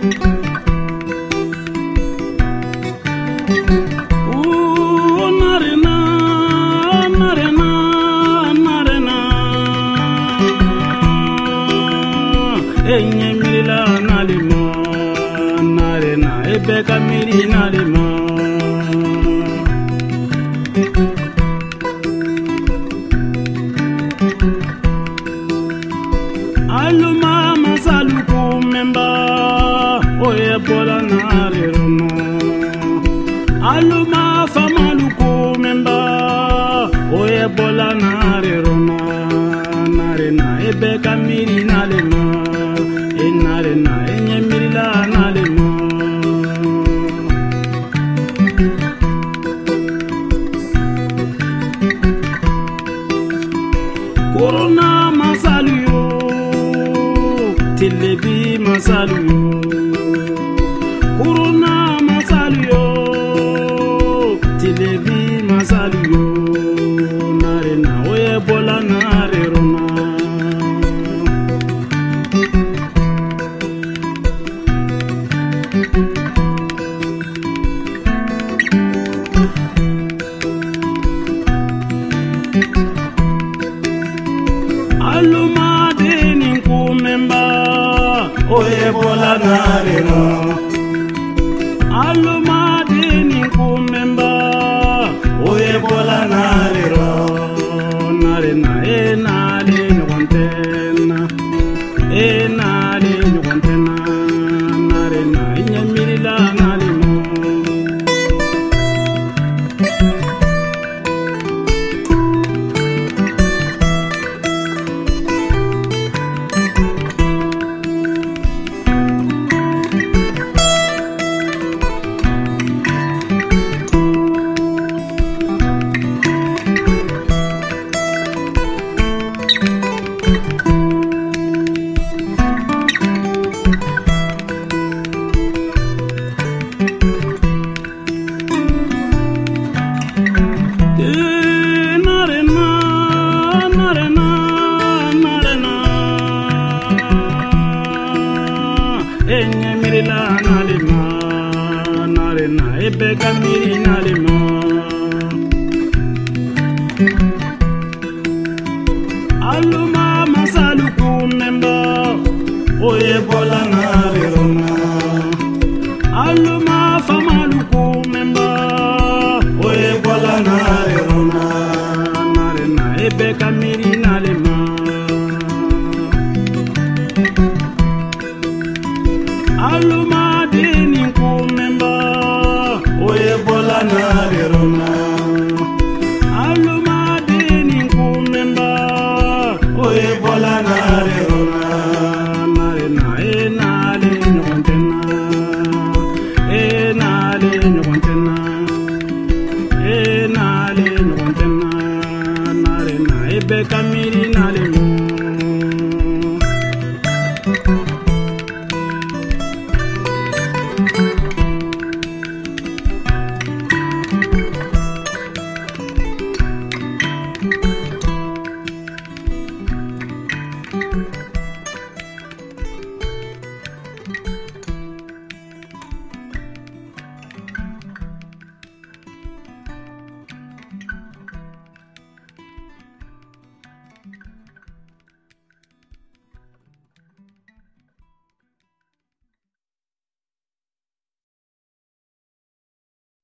Mirila nalimo narena ebeka miri nalimo aluma masaluku memba oye bola narerono aluma famaluku memba oye bola narerono narena ebeka miri nalimo narena enye mirila nalimo corona masaluyo telebi masaluyo corona masaluyo telebi masaluyo narena oye bola narerona aluma deni kumemba oye bola nareno aluma deni kumemba oye bola nareno narena enale nyontena enale nyontena narena inyamirila nalimo enye mirila nalimo narena ebeka miri nalimo aluma masaluku memba oye bola narerona aluma famaluku memba oye bola narerona narena ebeka miri nalimo aluma